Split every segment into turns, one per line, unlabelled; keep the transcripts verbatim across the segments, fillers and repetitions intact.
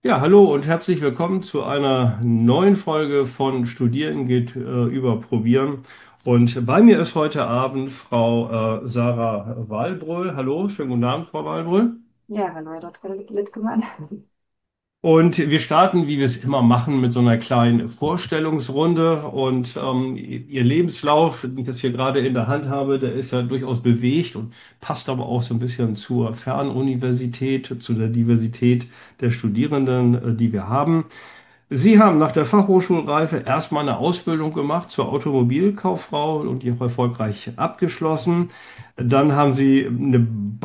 Ja, hallo und herzlich willkommen zu einer neuen Folge von Studieren geht äh, über Probieren. Und bei mir ist heute Abend Frau äh, Sarah Wahlbröll. Hallo, schönen guten Abend, Frau Wahlbröll.
Ja, hallo, Herr Doktor Littgemann.
Und wir starten, wie wir es immer machen, mit so einer kleinen Vorstellungsrunde. Und ähm, Ihr Lebenslauf, den ich jetzt hier gerade in der Hand habe, der ist ja durchaus bewegt und passt aber auch so ein bisschen zur Fernuniversität, zu der Diversität der Studierenden, äh, die wir haben. Sie haben nach der Fachhochschulreife erstmal eine Ausbildung gemacht zur Automobilkauffrau und die auch erfolgreich abgeschlossen. Dann haben Sie eine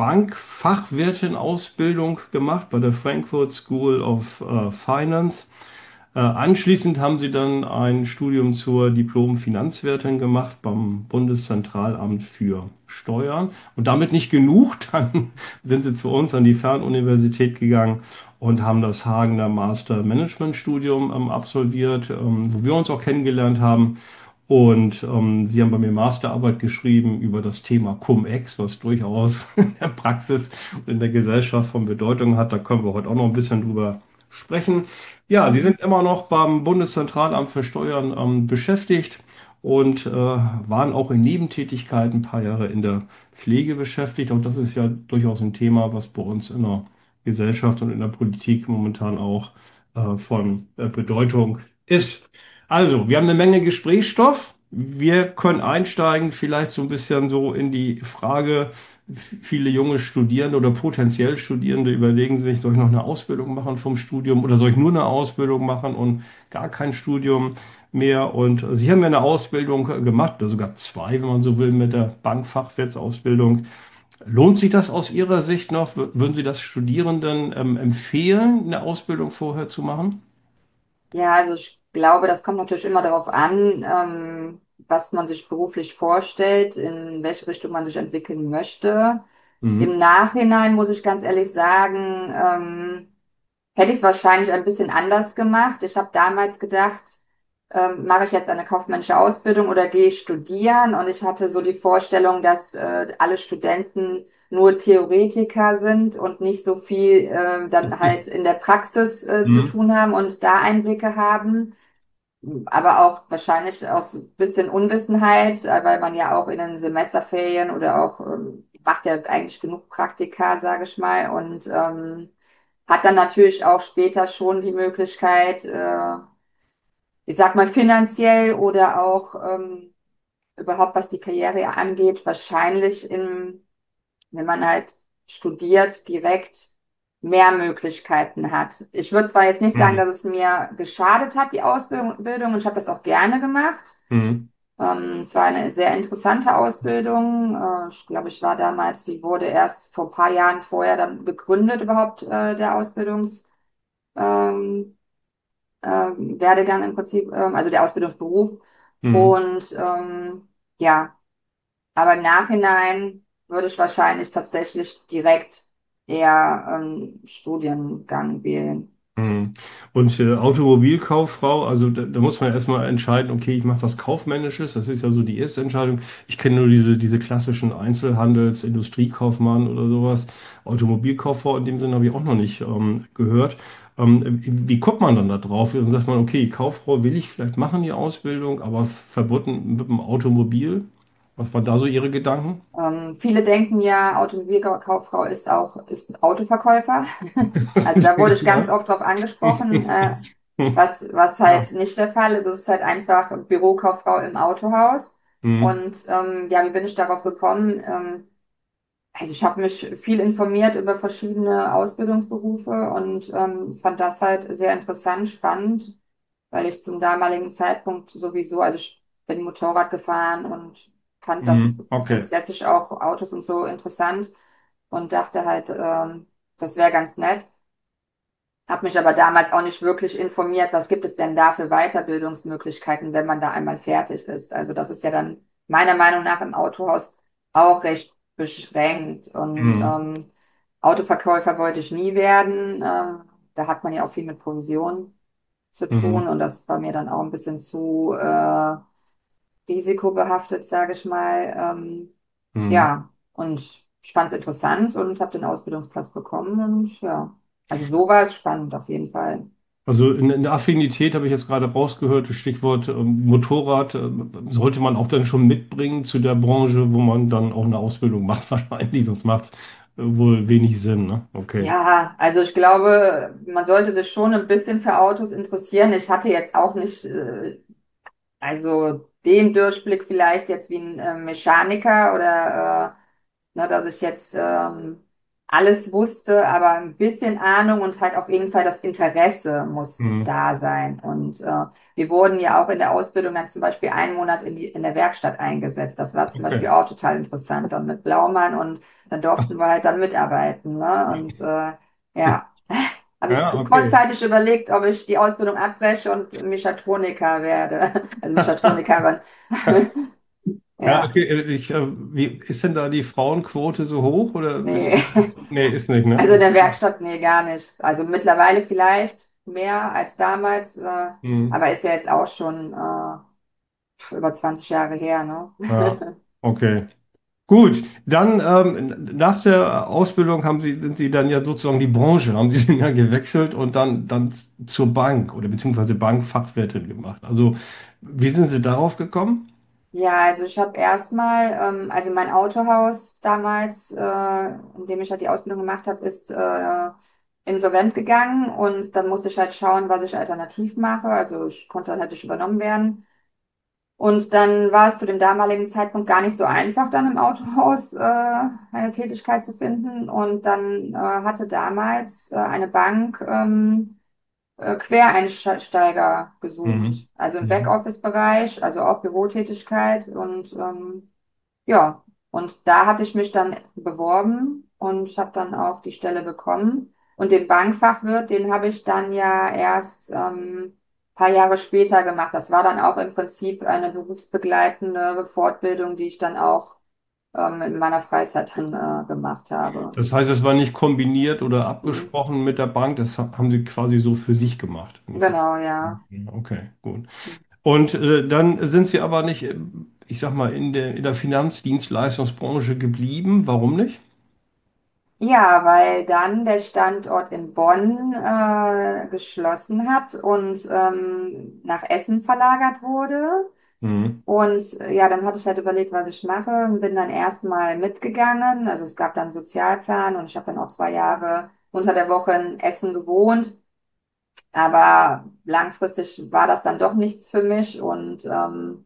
Bankfachwirtin-Ausbildung gemacht bei der Frankfurt School of äh, Finance. Äh, anschließend haben Sie dann ein Studium zur Diplom-Finanzwirtin gemacht beim Bundeszentralamt für Steuern. Und damit nicht genug, dann sind Sie zu uns an die Fernuniversität gegangen und haben das Hagener Master Management Studium ähm, absolviert, ähm, wo wir uns auch kennengelernt haben. Und ähm, Sie haben bei mir Masterarbeit geschrieben über das Thema Cum-Ex, was durchaus in der Praxis und in der Gesellschaft von Bedeutung hat. Da können wir heute auch noch ein bisschen drüber sprechen. Ja, Sie
Mhm.
sind immer noch beim Bundeszentralamt für Steuern ähm, beschäftigt und äh, waren auch in Nebentätigkeiten ein paar Jahre in der Pflege beschäftigt. Und das ist ja durchaus ein Thema, was bei uns in der Gesellschaft und in der Politik momentan auch äh, von äh, Bedeutung ist. Also, wir haben eine Menge Gesprächsstoff. Wir können einsteigen, vielleicht so ein bisschen so in die Frage, viele junge Studierende oder potenziell Studierende überlegen sich, soll ich noch eine Ausbildung machen vom Studium oder soll ich nur eine Ausbildung machen und gar kein Studium mehr? Und Sie haben ja eine Ausbildung äh, gemacht, oder sogar zwei, wenn man so will, mit der Bankfachwirtsausbildung. Lohnt sich das aus Ihrer Sicht noch? W- Würden Sie das Studierenden ähm, empfehlen, eine Ausbildung vorher zu machen?
Ja, also ich glaube, das kommt natürlich immer darauf an, ähm, was man sich beruflich vorstellt, in welche Richtung man sich entwickeln möchte. Im
Mhm.
Nachhinein muss ich ganz ehrlich sagen, ähm, hätte ich es wahrscheinlich ein bisschen anders gemacht. Ich habe damals gedacht, ähm, mache ich jetzt eine kaufmännische Ausbildung oder gehe ich studieren? Und ich hatte so die Vorstellung, dass äh, alle Studenten nur Theoretiker sind und nicht so viel äh, dann halt in der Praxis äh, zu
Mhm.
tun haben und da Einblicke haben. Aber auch wahrscheinlich aus ein bisschen Unwissenheit, äh, weil man ja auch in den Semesterferien oder auch ähm, macht ja eigentlich genug Praktika, sage ich mal, und ähm, hat dann natürlich auch später schon die Möglichkeit, äh, ich sag mal finanziell oder auch ähm, überhaupt was die Karriere angeht, wahrscheinlich in, wenn man halt studiert, direkt mehr Möglichkeiten hat. Ich würde zwar jetzt nicht sagen,
Mhm.
dass es mir geschadet hat, die Ausbildung, und ich habe das auch gerne gemacht.
Mhm.
Ähm, es war eine sehr interessante Ausbildung. Äh, ich glaube, ich war damals, die wurde erst vor ein paar Jahren vorher dann gegründet, überhaupt äh, der Ausbildungs, ähm, ähm, Werdegang im Prinzip, ähm, also der Ausbildungsberuf.
Mhm.
Und ähm, ja, aber im Nachhinein würde ich wahrscheinlich tatsächlich direkt eher ähm, Studiengang wählen.
Mhm. Und äh, Automobilkauffrau, also da, da muss man erstmal entscheiden, okay, ich mache was Kaufmännisches, das ist ja so die erste Entscheidung. Ich kenne nur diese, diese klassischen Einzelhandels-, Industriekaufmann oder sowas. Automobilkauffrau in dem Sinne habe ich auch noch nicht ähm, gehört. Ähm, wie kommt man dann da drauf? Dann sagt man, okay, Kauffrau will ich vielleicht machen, die Ausbildung, aber verbunden mit dem Automobil. Was waren da so Ihre Gedanken?
Ähm, viele denken ja, Automobilkauffrau ist auch ist ein Autoverkäufer. Also da wurde ich ganz
Ja.
oft drauf angesprochen, äh, was, was
Ja.
halt nicht der Fall ist. Es ist halt einfach Bürokauffrau im Autohaus.
Mhm.
Und ähm, ja, wie bin ich darauf gekommen? Ähm, also ich habe mich viel informiert über verschiedene Ausbildungsberufe und ähm, fand das halt sehr interessant, spannend, weil ich zum damaligen Zeitpunkt sowieso, also ich bin Motorrad gefahren und fand das
Mhm. Okay.
grundsätzlich auch Autos und so interessant und dachte halt, ähm, das wäre ganz nett. Hab mich aber damals auch nicht wirklich informiert, was gibt es denn da für Weiterbildungsmöglichkeiten, wenn man da einmal fertig ist. Also das ist ja dann meiner Meinung nach im Autohaus auch recht beschränkt. Und
Mhm.
ähm, Autoverkäufer wollte ich nie werden. Ähm, da hat man ja auch viel mit Provision zu tun
Mhm.
und das war mir dann auch ein bisschen zu äh, risikobehaftet, sage ich mal. Ähm,
Mhm.
ja, und ich fand es interessant und habe den Ausbildungsplatz bekommen und ja. Also so war es spannend auf jeden Fall.
Also in, in der Affinität habe ich jetzt gerade rausgehört, das Stichwort ähm, Motorrad, ähm, sollte man auch dann schon mitbringen zu der Branche, wo man dann auch eine Ausbildung macht, wahrscheinlich, sonst macht es wohl wenig Sinn, ne? Okay.
Ja, also ich glaube, man sollte sich schon ein bisschen für Autos interessieren. Ich hatte jetzt auch nicht, äh, also den Durchblick vielleicht jetzt wie ein äh, Mechaniker oder äh, ne, dass ich jetzt ähm, alles wusste, aber ein bisschen Ahnung und halt auf jeden Fall das Interesse muss
Mhm.
da sein. Und äh, wir wurden ja auch in der Ausbildung dann zum Beispiel einen Monat in die, in der Werkstatt eingesetzt. Das war zum Beispiel
Okay.
auch total interessant, dann mit Blaumann und dann durften wir halt dann mitarbeiten. Ne? Und äh, ja, habe ich
Ja,
zu
okay.
kurzzeitig überlegt, ob ich die Ausbildung abbreche und Mechatroniker werde, also Mechatronikerin.
Ja,
Ja,
okay. äh, Ich, äh, wie ist denn da die Frauenquote so hoch oder mit,
nee.
mit, nee, ist nicht, ne?
Also in der
Okay.
Werkstatt, nee, gar nicht. Also mittlerweile vielleicht mehr als damals, äh,
Mhm.
aber ist ja jetzt auch schon äh, über zwanzig Jahre her, ne?
Ja, okay. Gut, dann ähm, nach der Ausbildung haben Sie, sind Sie dann ja sozusagen die Branche, haben Sie sind ja gewechselt und dann, dann zur Bank oder beziehungsweise Bankfachwirtin gemacht. Also wie sind Sie darauf gekommen?
Ja, also ich habe erstmal, ähm, also mein Autohaus damals, äh, in dem ich halt die Ausbildung gemacht habe, ist äh, insolvent gegangen und dann musste ich halt schauen, was ich alternativ mache. Also ich konnte dann halt nicht übernommen werden. Und dann war es zu dem damaligen Zeitpunkt gar nicht so einfach, dann im Autohaus äh, eine Tätigkeit zu finden. Und dann äh, hatte damals äh, eine Bank ähm, äh, Quereinsteiger
Mhm.
gesucht, also im
Mhm.
Backoffice-Bereich, also auch Bürotätigkeit. Und ähm, ja, und da hatte ich mich dann beworben und habe dann auch die Stelle bekommen. Und den Bankfachwirt, den habe ich dann ja erst ähm, paar Jahre später gemacht. Das war dann auch im Prinzip eine berufsbegleitende Fortbildung, die ich dann auch ähm, in meiner Freizeit dann äh, gemacht habe.
Das heißt, es war nicht kombiniert oder
Mhm.
abgesprochen mit der Bank, das ha- haben Sie quasi so für sich gemacht. wenn ich das-
Genau, ja.
Okay, gut. Und äh, dann sind Sie aber nicht, äh, ich sag mal, in der, in der Finanzdienstleistungsbranche geblieben. Warum nicht?
Ja, weil dann der Standort in Bonn äh, geschlossen hat und ähm, nach Essen verlagert wurde.
Mhm.
Und äh, ja, dann hatte ich halt überlegt, was ich mache und bin dann erstmal mitgegangen. Also es gab dann einen Sozialplan und ich habe dann auch zwei Jahre unter der Woche in Essen gewohnt. Aber langfristig war das dann doch nichts für mich und ähm,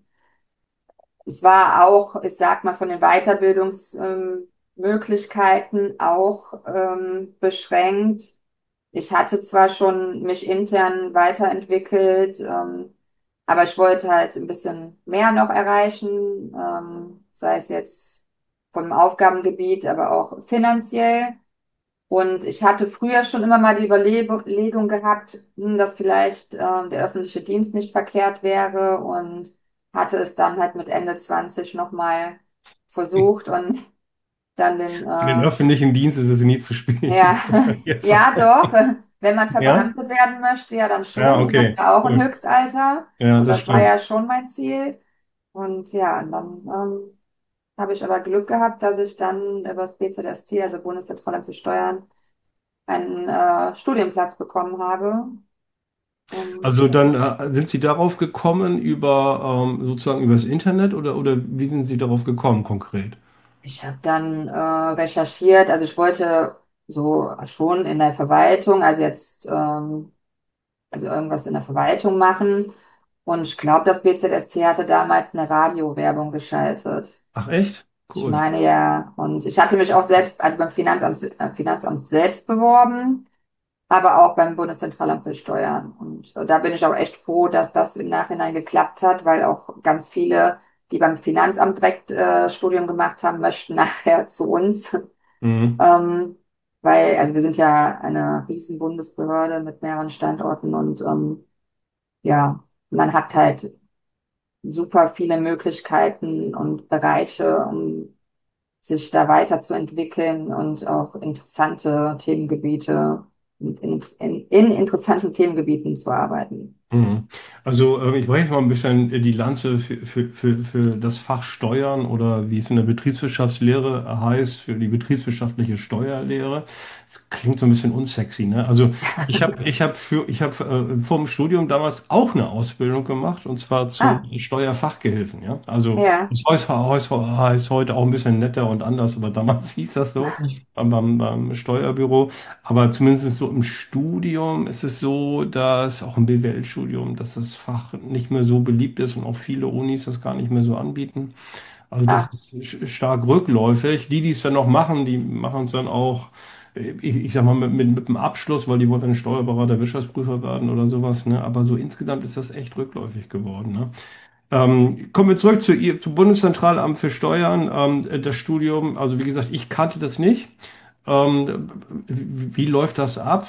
es war auch, ich sag mal, von den Weiterbildungsmöglichkeiten ähm, Möglichkeiten auch ähm, beschränkt. Ich hatte zwar schon mich intern weiterentwickelt, ähm, aber ich wollte halt ein bisschen mehr noch erreichen, ähm, sei es jetzt vom Aufgabengebiet, aber auch finanziell. Und ich hatte früher schon immer mal die Überlegung gehabt, hm, dass vielleicht ähm, der öffentliche Dienst nicht verkehrt wäre und hatte es dann halt mit Ende zwanzig nochmal versucht und dann den,
Für den
äh,
öffentlichen Dienst ist es nie zu spät.
ja,
Jetzt.
ja doch, wenn man
Ja?
verbeamtet werden möchte, ja dann
Ja,
schon. Ich habe
okay,
ja auch ein
gut.
Höchstalter
Ja,
und
das
das war
stimmt.
ja schon mein Ziel. Und ja, und dann ähm, habe ich aber Glück gehabt, dass ich dann über das B Z S T, also Bundeszentrale für Steuern, einen äh, Studienplatz bekommen habe. Und
Also
äh,
dann äh, sind Sie darauf gekommen über ähm, sozusagen übers Internet oder, oder wie sind Sie darauf gekommen konkret?
ich habe dann äh, recherchiert, also ich wollte so schon in der Verwaltung, also jetzt ähm, also irgendwas in der Verwaltung machen. Und ich glaube, das B Z S T hatte damals eine Radiowerbung geschaltet.
Ach echt?
Ich
Cool.
meine ja, und ich hatte mich auch selbst, also beim Finanzamt, äh, Finanzamt selbst beworben, aber auch beim Bundeszentralamt für Steuern. Und äh, da bin ich auch echt froh, dass das im Nachhinein geklappt hat, weil auch ganz viele, die beim Finanzamt direkt äh, Studium gemacht haben, möchten nachher zu uns.
Mhm.
Ähm, weil, also wir sind ja eine riesen Bundesbehörde mit mehreren Standorten und ähm, ja, man hat halt super viele Möglichkeiten und Bereiche, um sich da weiterzuentwickeln und auch interessante Themengebiete in, in, in interessanten Themengebieten zu arbeiten.
Mhm. Also äh, ich breche jetzt mal ein bisschen die Lanze für, für, für, für das Fach Steuern oder wie es in der Betriebswirtschaftslehre heißt, für die betriebswirtschaftliche Steuerlehre. Das klingt so ein bisschen unsexy, ne? Also ich habe ich hab für ich habe äh, vor dem Studium damals auch eine Ausbildung gemacht und zwar zum
Ah,
Steuerfachgehilfen, ja. Also
ja,
das heißt, heißt, heißt heute auch ein bisschen netter und anders, aber damals hieß das so beim, beim Steuerbüro. Aber zumindest so im Studium ist es so, dass auch im B W L-Studium, dass das Fach nicht mehr so beliebt ist und auch viele Unis das gar nicht mehr so anbieten. Also das
ah,
ist sch- stark rückläufig. Die, die es dann noch machen, die machen es dann auch, äh, ich, ich sag mal, mit, mit, mit einem Abschluss, weil die wollen dann Steuerberater, Wirtschaftsprüfer werden oder sowas. Ne? Aber so insgesamt ist das echt rückläufig geworden. Ne? Ähm, kommen wir zurück zu, ihr- zum Bundeszentralamt für Steuern. Ähm, das Studium, also wie gesagt, ich kannte das nicht. Ähm, wie, wie läuft das ab?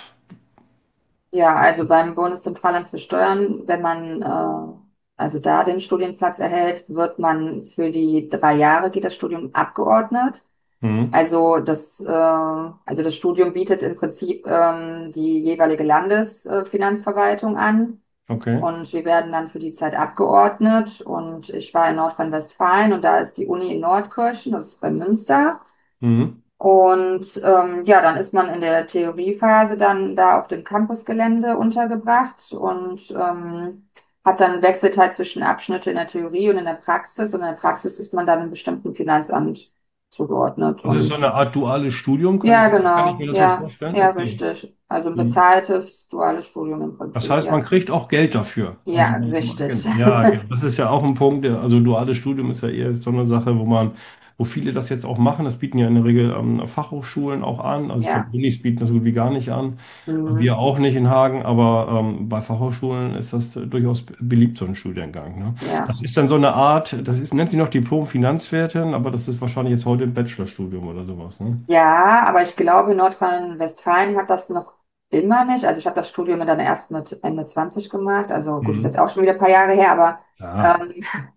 ja, also beim Bundeszentralamt für Steuern, wenn man äh, also da den Studienplatz erhält, wird man für die drei Jahre geht das Studium abgeordnet.
Mhm.
Also das, äh, also das Studium bietet im Prinzip ähm, die jeweilige Landesfinanzverwaltung äh, Finanzverwaltung an.
Okay.
Und wir werden dann für die Zeit abgeordnet. Und ich war in Nordrhein-Westfalen und da ist die Uni in Nordkirchen, das ist bei Münster.
Mhm.
Und ähm, ja, dann ist man in der Theoriephase dann da auf dem Campusgelände untergebracht und ähm, hat dann wechselt halt zwischen Abschnitte in der Theorie und in der Praxis. Und in der Praxis ist man dann einem bestimmten Finanzamt zugeordnet.
Das ist so
Und
eine Art duales Studium, kann
ja,
ich, kann ich
genau,
mir das so
ja,
vorstellen?
ja,
Okay.
richtig. Also ein
Mhm.
bezahltes duales Studium im
Das
Prinzip,
heißt, man
ja.
kriegt auch Geld dafür. Also,
Ja, richtig.
genau. Ja, genau. Das ist ja auch ein Punkt. der- Also, duales Studium ist ja eher so eine Sache, wo man, wo viele das jetzt auch machen. Das bieten ja in der Regel ähm, Fachhochschulen auch an. Also, ich glaube,
Ja.
Unis bieten das so gut wie gar nicht an. Wir
Mhm.
auch nicht in Hagen, aber ähm, bei Fachhochschulen ist das äh, durchaus beliebt, so ein Studiengang. Ne?
Ja.
Das ist dann so eine Art, das ist, nennt sich noch Diplom-Finanzwirtin, aber das ist wahrscheinlich jetzt heute ein Bachelorstudium oder sowas. Ne?
Ja, aber ich glaube, Nordrhein-Westfalen hat das noch immer nicht. Also ich habe das Studium dann erst mit Ende zwanzig gemacht. Also gut, ist jetzt
Mhm.
auch schon wieder ein paar Jahre her, aber,
Ja.
ähm,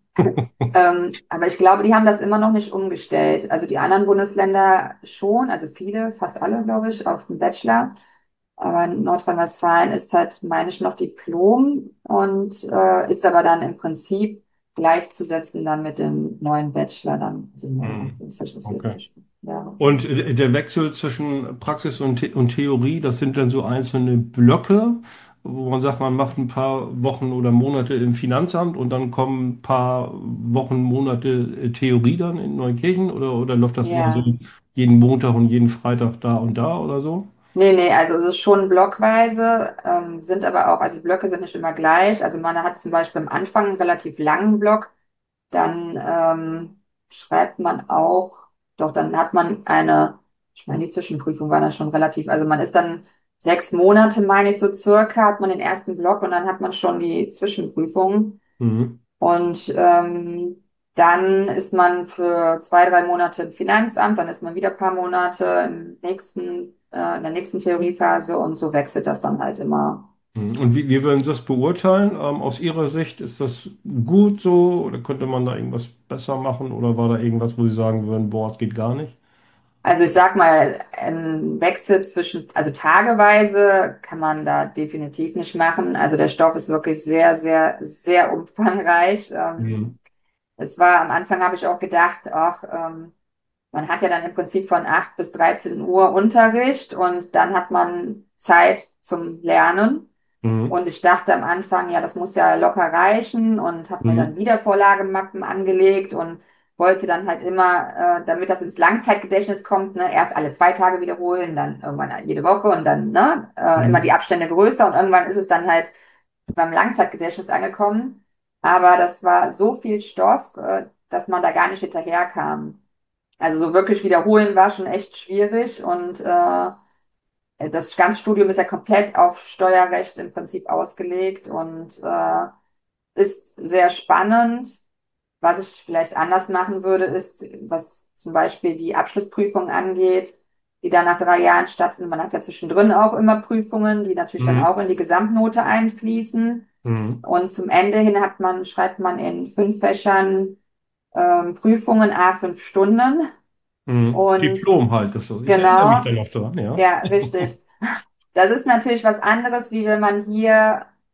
ähm, aber ich glaube, die haben das immer noch nicht umgestellt. Also die anderen Bundesländer schon, also viele, fast alle, glaube ich, auf den Bachelor. Aber in Nordrhein-Westfalen ist halt, meine ich, noch Diplom und äh, ist aber dann im Prinzip gleichzusetzen dann mit dem neuen Bachelor dann. Also, ja,
Mhm.
das ist jetzt
Okay.
nicht. Ja.
Und äh, der Wechsel zwischen Praxis und, The und Theorie, das sind dann so einzelne Blöcke, wo man sagt, man macht ein paar Wochen oder Monate im Finanzamt und dann kommen ein paar Wochen, Monate äh, Theorie dann in Neukirchen oder, oder läuft das immer so
Ja.
jeden Montag und jeden Freitag da und da oder so?
Nee, nee, also es ist schon blockweise, ähm, sind aber auch, also die Blöcke sind nicht immer gleich. Also man hat zum Beispiel am Anfang einen relativ langen Block, dann ähm, schreibt man auch, doch dann hat man eine, ich meine, die Zwischenprüfung war dann schon relativ, also man ist dann sechs Monate, meine ich so circa, hat man den ersten Block und dann hat man schon die Zwischenprüfung.
Mhm.
Und ähm, dann ist man für zwei, drei Monate im Finanzamt, dann ist man wieder ein paar Monate im nächsten, äh, in der nächsten Theoriephase und so wechselt das dann halt immer.
Mhm. Und wie, wie würden Sie das beurteilen? Ähm, aus Ihrer Sicht, ist das gut so oder könnte man da irgendwas besser machen oder war da irgendwas, wo Sie sagen würden, boah, es geht gar nicht?
Also ich sag mal, ein Wechsel zwischen, also tageweise kann man da definitiv nicht machen. Also der Stoff ist wirklich sehr, sehr, sehr umfangreich. Ähm,
Mhm.
es war am Anfang habe ich auch gedacht, ach, ähm, man hat ja dann im Prinzip von acht bis dreizehn Uhr Unterricht und dann hat man Zeit zum Lernen.
Mhm.
Und ich dachte am Anfang, ja, das muss ja locker reichen und habe mir dann
Mhm.
Wiedervorlagemappen angelegt und wollte dann halt immer, äh, damit das ins Langzeitgedächtnis kommt, ne, erst alle zwei Tage wiederholen, dann irgendwann jede Woche und dann ne, äh, immer die
Mhm.
Abstände größer und irgendwann ist es dann halt beim Langzeitgedächtnis angekommen. Aber das war so viel Stoff, äh, dass man da gar nicht hinterherkam. Also so wirklich wiederholen war schon echt schwierig und äh, das ganze Studium ist ja komplett auf Steuerrecht im Prinzip ausgelegt und äh, ist sehr spannend. Was ich vielleicht anders machen würde, ist, was zum Beispiel die Abschlussprüfung angeht, die dann nach drei Jahren stattfinden. Man hat ja zwischendrin auch immer Prüfungen, die natürlich dann
Mhm.
auch in die Gesamtnote einfließen.
Mhm.
Und zum Ende hin hat man, schreibt man in fünf Fächern ähm, Prüfungen, a fünf Stunden.
Mhm.
Und
Diplom halt, das so. Ich erinnere mich
genau,
da noch dran, ja.
ja, richtig. Das ist natürlich was anderes, wie wenn man hier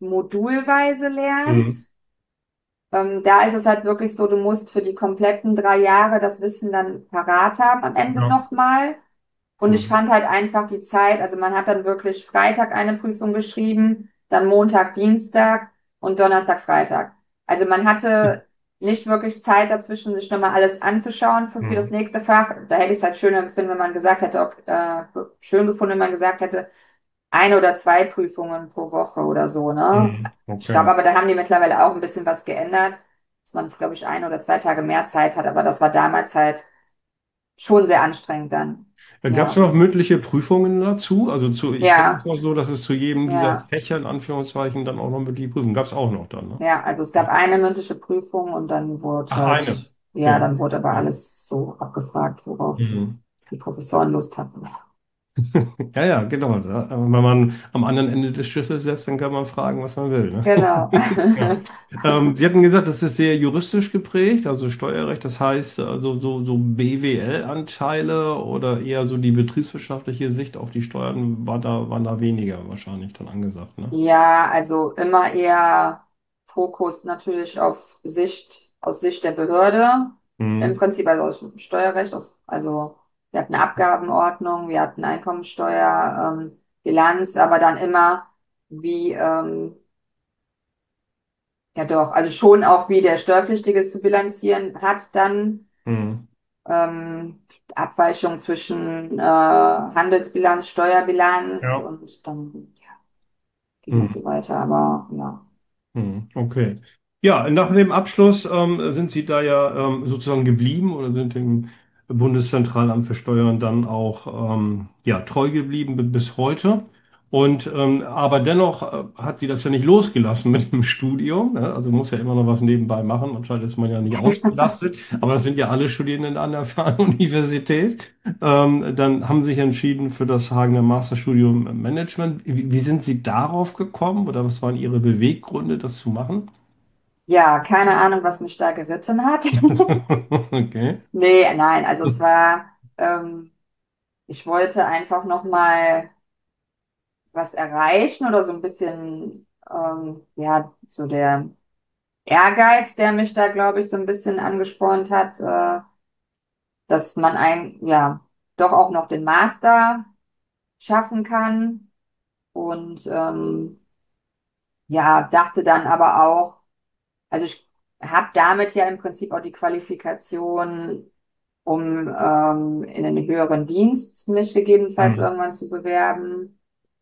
modulweise lernt.
Mhm.
Ähm, da ist es halt wirklich so, du musst für die kompletten drei Jahre das Wissen dann parat haben am Ende
Ja.
nochmal. Und ich
Mhm.
fand halt einfach die Zeit, also man hat dann wirklich Freitag eine Prüfung geschrieben, dann Montag, Dienstag und Donnerstag, Freitag. Also man hatte nicht wirklich Zeit dazwischen, sich nochmal alles anzuschauen für, für das
Mhm.
nächste Fach. Da hätte ich es halt schöner gefunden, wenn man gesagt hätte, ob, äh, schön gefunden, wenn man gesagt hätte, eine oder zwei Prüfungen pro Woche oder so, ne?
Mhm.
Ich glaube
Okay.
aber, da haben die mittlerweile auch ein bisschen was geändert, dass man, glaube ich, ein oder zwei Tage mehr Zeit hat, aber das war damals halt schon sehr anstrengend dann.
Gab es
Ja.
noch mündliche Prüfungen dazu? Also zu, ich kenne es
Ja,
noch so, dass es zu jedem dieser
ja,
Fächer in Anführungszeichen dann auch noch mündliche Prüfungen gab es auch noch dann, ne?
ja. Also es gab
Ja.
eine mündliche Prüfung und dann wurde
Ach, eine.
halt, ja,
Okay.
dann wurde aber
Ja.
alles so abgefragt, worauf
Mhm.
die Professoren Lust hatten.
Ja, ja, genau. Da, wenn man am anderen Ende des Schlüssels setzt, dann kann man fragen, was man will, ne?
Genau.
Ja. Ähm, Sie hatten gesagt, das ist sehr juristisch geprägt, also Steuerrecht, das heißt also so, so B W L-Anteile oder eher so die betriebswirtschaftliche Sicht auf die Steuern war da, waren da weniger wahrscheinlich dann angesagt, ne?
Ja, also immer eher Fokus natürlich auf Sicht, aus Sicht der Behörde. Im
Mhm.
Prinzip also aus dem Steuerrecht, aus, also wir hatten Abgabenordnung, wir hatten Einkommensteuer, ähm, Bilanz, aber dann immer wie, ähm, ja doch, also schon auch wie der Steuerpflichtige es zu bilanzieren hat dann.
Mhm.
Ähm, Abweichung zwischen äh, Handelsbilanz, Steuerbilanz
Ja.
und dann ja, ging das
Mhm.
so weiter, aber ja.
Hm, okay. Ja, nach dem Abschluss ähm, sind Sie da ja ähm, sozusagen geblieben oder sind dem Bundeszentralamt für Steuern dann auch ähm, ja, treu geblieben bi- bis heute. Und ähm, aber dennoch äh, hat sie das ja nicht losgelassen mit dem Studium. Ne? Also muss ja immer noch was nebenbei machen. Anscheinend ist man ja nicht ausgelastet, aber das sind ja alle Studierenden an der Fernuniversität. Ähm, dann haben Sie sich entschieden für das Hagener Masterstudium Management. Wie, wie sind Sie darauf gekommen oder was waren Ihre Beweggründe, das zu machen?
Ja, keine Ahnung, was mich da geritten hat.
Okay.
Nee, nein, also es war, ähm, ich wollte einfach noch mal was erreichen oder so ein bisschen, ähm, ja, so der Ehrgeiz, der mich da, glaube ich, so ein bisschen angespornt hat, äh, dass man ein, ja, doch auch noch den Master schaffen kann. Und ähm, ja, dachte dann aber auch, also ich habe damit ja im Prinzip auch die Qualifikation, um ähm, in einen höheren Dienst mich gegebenenfalls
Hm.
irgendwann zu bewerben.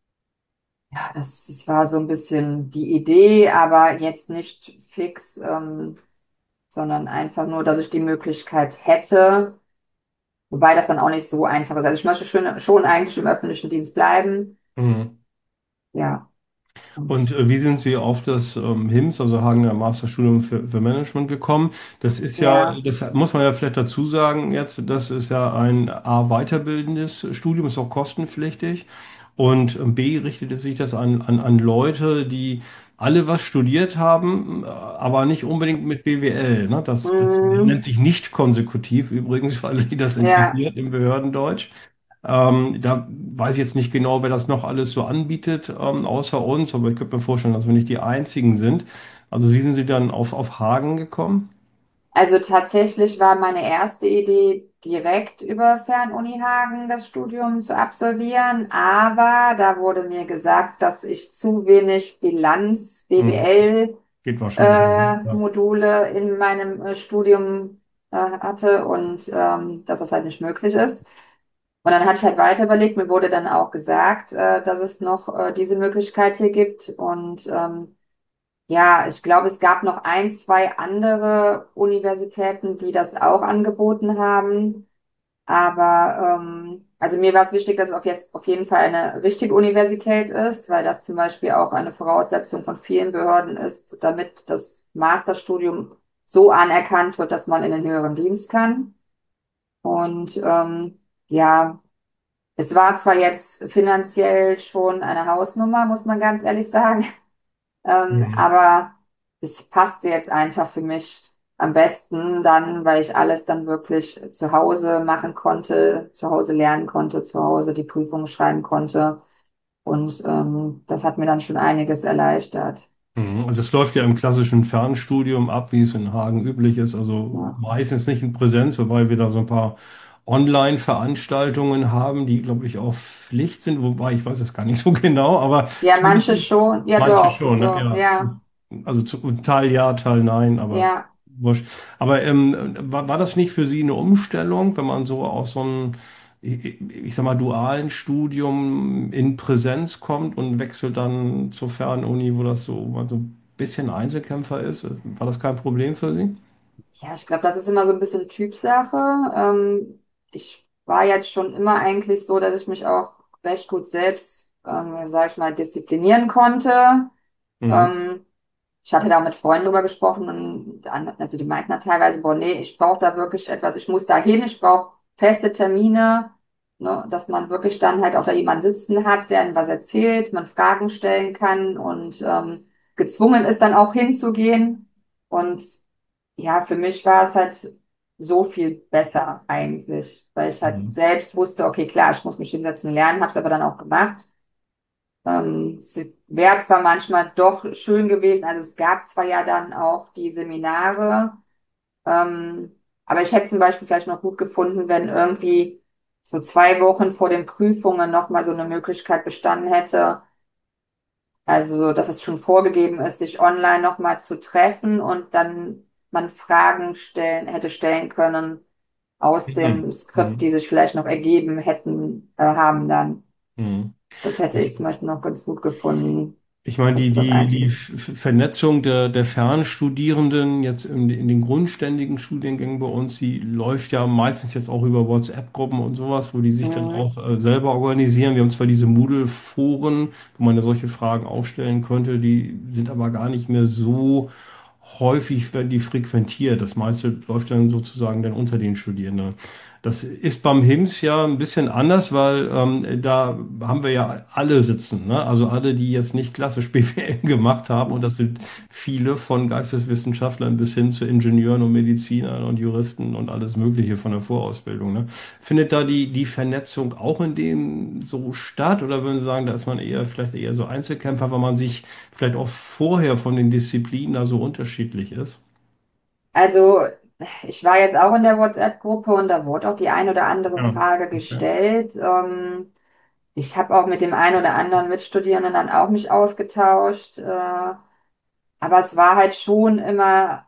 Ja, das, das war so ein bisschen die Idee, aber jetzt nicht fix, ähm, sondern einfach nur, dass ich die Möglichkeit hätte, wobei das dann auch nicht so einfach ist. Also ich möchte schon, schon eigentlich im öffentlichen Dienst bleiben.
Hm.
Ja,
Und
und
äh, wie sind Sie auf das ähm, H I M S, also Hagener Masterstudium für, für Management gekommen? Das ist ja,
ja,
das muss man ja vielleicht dazu sagen jetzt, das ist ja ein A, weiterbildendes Studium, ist auch kostenpflichtig. Und ähm, B, richtet es sich das an, an, an Leute, die alle was studiert haben, äh, aber nicht unbedingt mit B W L. Ne? Das, das nennt
mm,
sich nicht konsekutiv übrigens, weil die das
ja.
interessiert im Behördendeutsch. Ähm, da weiß ich jetzt nicht genau, wer das noch alles so anbietet, ähm, außer uns, aber ich könnte mir vorstellen, dass wir nicht die einzigen sind. Also wie sind Sie dann auf, auf Hagen gekommen?
Also tatsächlich war meine erste Idee, direkt über Fernuni Hagen das Studium zu absolvieren, aber da wurde mir gesagt, dass ich zu wenig Bilanz,
Hm,
B W L
geht wahrscheinlich nicht.
äh,
Ja.
Module in meinem äh, Studium äh, hatte und ähm, dass das halt nicht möglich ist. Und dann hatte ich halt weiter überlegt, mir wurde dann auch gesagt, äh, dass es noch äh, diese Möglichkeit hier gibt und ähm, ja, ich glaube, es gab noch ein, zwei andere Universitäten, die das auch angeboten haben. Aber ähm, also mir war es wichtig, dass es auf, jetzt, auf jeden Fall eine richtige Universität ist, weil das zum Beispiel auch eine Voraussetzung von vielen Behörden ist, damit das Masterstudium so anerkannt wird, dass man in den höheren Dienst kann. Und ähm, ja, es war zwar jetzt finanziell schon eine Hausnummer, muss man ganz ehrlich sagen. Ähm,
Mhm.
aber es passte jetzt einfach für mich am besten dann, weil ich alles dann wirklich zu Hause machen konnte, zu Hause lernen konnte, zu Hause die Prüfungen schreiben konnte. Und ähm, das hat mir dann schon einiges erleichtert.
Mhm. Und das läuft ja im klassischen Fernstudium ab, wie es in Hagen üblich ist. Also
Ja,
meistens nicht in Präsenz, wobei wir da so ein paar Online-Veranstaltungen haben, die, glaube ich, auch Pflicht sind. Wobei ich weiß es gar nicht so genau, aber
ja,
zumindest
manche schon, ja
manche
doch,
schon, ne?
doch,
Ja.
ja,
Also zu, Teil ja, Teil nein, aber
ja.
wurscht. Aber ähm, war, war das nicht für Sie eine Umstellung, wenn man so aus so einem, ich, ich sag mal, dualen Studium in Präsenz kommt und wechselt dann zur Fernuni, wo das so mal so ein bisschen Einzelkämpfer ist? War das kein Problem für Sie?
Ja, ich glaube, das ist immer so ein bisschen Typsache. Ähm, ich war jetzt schon immer eigentlich so, dass ich mich auch recht gut selbst, ähm, sag ich mal, disziplinieren konnte.
Mhm.
Ähm, Ich hatte da mit Freunden drüber gesprochen und an- also die meinten dann teilweise, boah, nee, ich brauche da wirklich etwas, ich muss da hin, ich brauche feste Termine, ne, dass man wirklich dann halt auch da jemanden sitzen hat, der einem was erzählt, man Fragen stellen kann und ähm, gezwungen ist dann auch hinzugehen. Und ja, für mich war es halt so viel besser eigentlich, weil ich halt
Mhm.
selbst wusste, okay, klar, ich muss mich hinsetzen lernen, habe es aber dann auch gemacht. Ähm, es wäre zwar manchmal doch schön gewesen, also es gab zwar ja dann auch die Seminare, ähm, aber ich hätte zum Beispiel vielleicht noch gut gefunden, wenn irgendwie so zwei Wochen vor den Prüfungen noch mal so eine Möglichkeit bestanden hätte, also so, dass es schon vorgegeben ist, sich online noch mal zu treffen und dann man Fragen stellen hätte stellen können aus dem
Mhm.
Skript,
Mhm.
die sich vielleicht noch ergeben hätten, äh, haben dann.
Mhm.
Das hätte ich zum Beispiel noch ganz gut gefunden.
Ich meine,
Das
die,
ist das
die, die
Einzige.
F- F- Vernetzung der, der Fernstudierenden jetzt in, in den grundständigen Studiengängen bei uns, die läuft ja meistens jetzt auch über WhatsApp-Gruppen und sowas, wo die sich dann
Mhm.
auch äh, selber organisieren. Wir haben zwar diese Moodle-Foren, wo man ja solche Fragen auch stellen könnte, die sind aber gar nicht mehr so häufig, werden die frequentiert. Das meiste läuft dann sozusagen dann unter den Studierenden. Das ist beim HIMSS ja ein bisschen anders, weil ähm, da haben wir ja alle sitzen, ne? Also alle, die jetzt nicht klassisch B W L gemacht haben, und das sind viele von Geisteswissenschaftlern bis hin zu Ingenieuren und Medizinern und Juristen und alles Mögliche von der Vorausbildung, ne? Findet da die, die Vernetzung auch in dem so statt? Oder würden Sie sagen, da ist man eher vielleicht eher so Einzelkämpfer, weil man sich vielleicht auch vorher von den Disziplinen da so unterschiedlich ist?
Also, ich war jetzt auch in der WhatsApp-Gruppe und da wurde auch die ein oder andere
Ja,
Frage
okay.
gestellt. Ähm, ich habe auch mit dem einen oder anderen Mitstudierenden dann auch mich ausgetauscht. Äh, aber es war halt schon immer,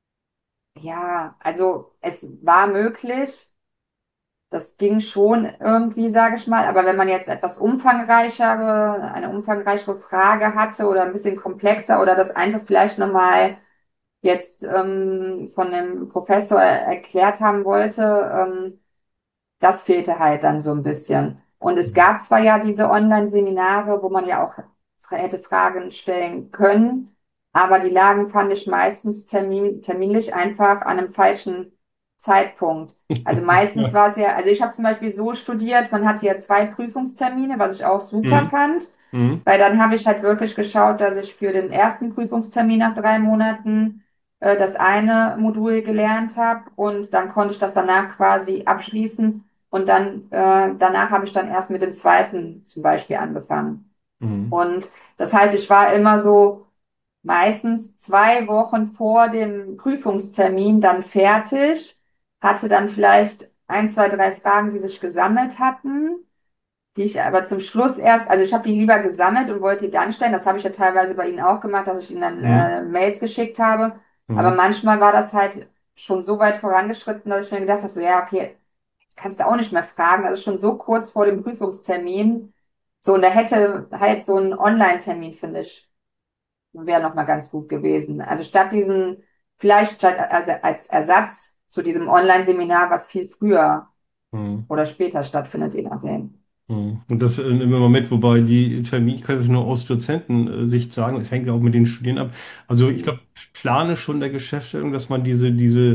ja, also es war möglich. Das ging schon irgendwie, sage ich mal. Aber wenn man jetzt etwas umfangreichere, eine umfangreichere Frage hatte oder ein bisschen komplexer oder das einfach vielleicht nochmal jetzt ähm, von dem Professor erklärt haben wollte, ähm, das fehlte halt dann so ein bisschen. Und es gab zwar ja diese Online-Seminare, wo man ja auch fra- hätte Fragen stellen können, aber die lagen, fand ich, meistens termin, terminlich einfach an einem falschen Zeitpunkt. Also meistens
Ja.
war es ja, also ich habe zum Beispiel so studiert, man hatte ja zwei Prüfungstermine, was ich auch super
Mhm.
fand,
Mhm.
weil dann habe ich halt wirklich geschaut, dass ich für den ersten Prüfungstermin nach drei Monaten äh, das eine Modul gelernt habe und dann konnte ich das danach quasi abschließen und dann äh, danach habe ich dann erst mit dem zweiten zum Beispiel angefangen.
Mhm.
Und das heißt, ich war immer so meistens zwei Wochen vor dem Prüfungstermin dann fertig, hatte dann vielleicht ein, zwei, drei Fragen, die sich gesammelt hatten, die ich aber zum Schluss erst, also ich habe die lieber gesammelt und wollte die dann stellen. Das habe ich ja teilweise bei Ihnen auch gemacht, dass ich Ihnen dann
Mhm.
äh, Mails geschickt habe. Aber
Mhm.
manchmal war das halt schon so weit vorangeschritten, dass ich mir gedacht habe, so ja, okay, jetzt kannst du auch nicht mehr fragen. Also schon so kurz vor dem Prüfungstermin. So, und da hätte halt so ein Online-Termin, finde ich, wäre noch mal ganz gut gewesen. Also statt diesen, vielleicht statt, also als Ersatz zu diesem Online-Seminar, was viel früher
Mhm.
oder später stattfindet, je nachdem.
Mhm. Und das äh, nehmen wir mal mit, wobei die Termin, ich kann es nur aus Dozentensicht sagen, es hängt ja auch mit den Studierenden ab. Also ich glaube, Plan ist schon der Geschäftsstellung, dass man diese, diese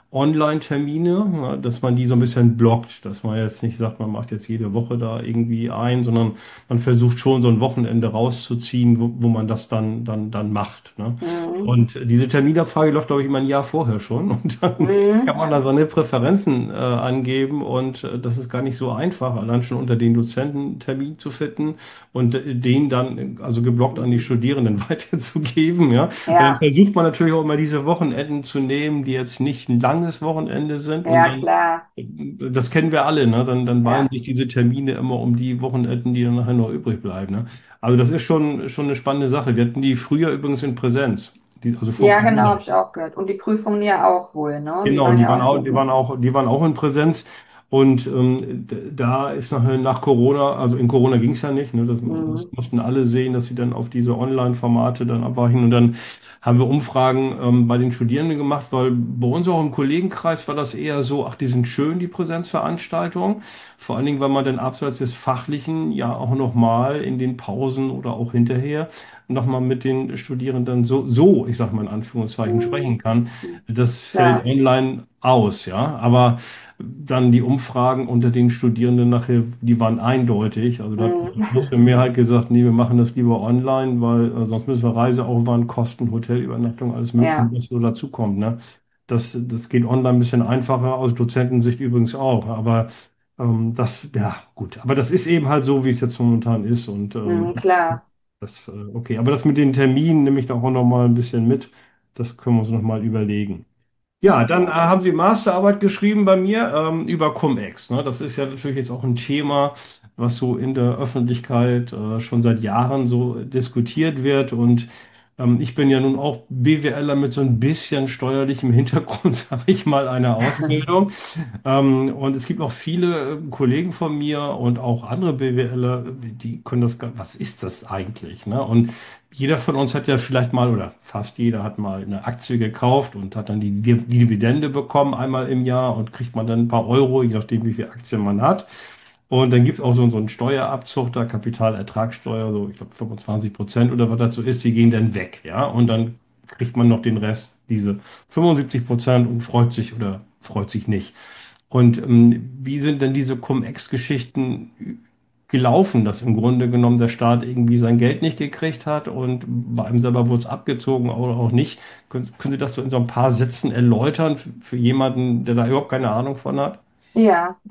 Online-Termine, ja, dass man die so ein bisschen blockt, dass man jetzt nicht sagt, man macht jetzt jede Woche da irgendwie ein, sondern man versucht schon so ein Wochenende rauszuziehen, wo, wo man das dann, dann, dann macht. Ne?
Mhm.
Und diese Terminabfrage läuft, glaube ich, immer ein Jahr vorher schon. Und dann
Mhm.
kann man da seine Präferenzen äh, angeben. Und äh, das ist gar nicht so einfach, allein schon unter den Dozenten einen Termin zu finden und äh, den dann äh, also geblockt an die Studierenden weiterzugeben. Ja? Und dann
Ja,
versucht man natürlich auch immer diese Wochenenden zu nehmen, die jetzt nicht ein langes Wochenende sind. Und
ja,
dann,
klar.
äh, das kennen wir alle, ne? Dann, dann ballen
Ja.
sich diese Termine immer um die Wochenenden, die dann nachher noch übrig bleiben. Ne? Also das ist schon, schon eine spannende Sache. Wir hatten die früher übrigens in Präsenz, die, also vor
Ja, genau,
Corona.
habe ich auch gehört. Und die Prüfungen ja auch wohl, ne? Die
Genau,
waren
die
ja
waren
auch
auch, die waren
so.
auch, die waren auch in Präsenz. Und ähm, d- da ist nach, nach Corona, also in Corona ging es ja nicht, ne, das mus-
Mhm.
mussten alle sehen, dass sie dann auf diese Online-Formate dann abweichen. Und dann haben wir Umfragen ähm, bei den Studierenden gemacht, weil bei uns auch im Kollegenkreis war das eher so, ach, die sind schön, die Präsenzveranstaltungen. Vor allen Dingen, weil man dann abseits des Fachlichen ja auch nochmal in den Pausen oder auch hinterher nochmal mit den Studierenden so, so, ich sag mal in Anführungszeichen, sprechen
Mhm.
kann. Das fällt
Klar.
online aus, ja. Aber dann die Umfragen unter den Studierenden nachher, die waren eindeutig. Also da hat
Mhm.
die große Mehrheit gesagt, nee, wir machen das lieber online, weil äh, sonst müssen wir Reiseaufwand, Kosten, Hotelübernachtung, alles Mögliche,
Ja.
was so dazukommt, ne? Das, das geht online ein bisschen einfacher, aus Dozentensicht übrigens auch. Aber ähm, das, ja, gut. Aber das ist eben halt so, wie es jetzt momentan ist. Und ähm,
Mhm, klar.
das, äh, okay. Aber das mit den Terminen nehme ich doch auch noch mal ein bisschen mit. Das können wir uns noch mal überlegen. Ja, dann äh,
Okay.
haben Sie Masterarbeit geschrieben bei mir ähm, über Cum-Ex. Ne? Das ist ja natürlich jetzt auch ein Thema, was so in der Öffentlichkeit äh, schon seit Jahren so diskutiert wird. Und ähm, ich bin ja nun auch BWLer mit so ein bisschen steuerlichem Hintergrund, sage ich mal, einer Ausbildung. Ähm, und es gibt auch viele äh, Kollegen von mir und auch andere BWLer, die die können das, gar- was ist das eigentlich? Ne? Und jeder von uns hat ja vielleicht mal, oder fast jeder hat mal eine Aktie gekauft und hat dann die, Div- die Dividende bekommen einmal im Jahr und kriegt man dann ein paar Euro, je nachdem, wie viel Aktien man hat. Und dann gibt es auch so, so einen Steuerabzug, da Kapitalertragssteuer, so ich glaube fünfundzwanzig Prozent oder was dazu ist, die gehen dann weg, ja. Und dann kriegt man noch den Rest, diese fünfundsiebzig Prozent und freut sich oder freut sich nicht. Und ähm, wie sind denn diese Cum-Ex-Geschichten gelaufen, dass im Grunde genommen der Staat irgendwie sein Geld nicht gekriegt hat und bei einem selber wurde es abgezogen oder auch nicht? Können, können Sie das so in so ein paar Sätzen erläutern für, für jemanden, der da überhaupt keine Ahnung von hat?
Ja,